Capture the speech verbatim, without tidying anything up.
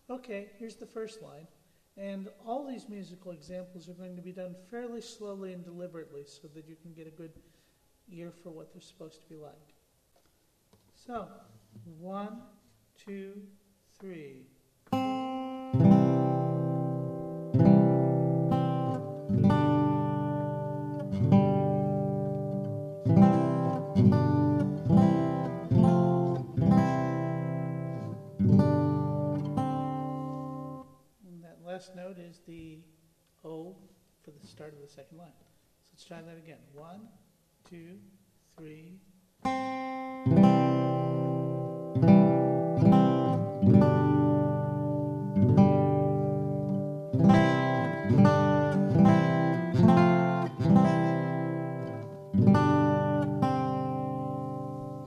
okay, here's the first line. And all these musical examples are going to be done fairly slowly and deliberately so that you can get a good ear for what they're supposed to be like. So, one, two, three. Last note is the O for the start of the second line. So let's try that again. One, two, three,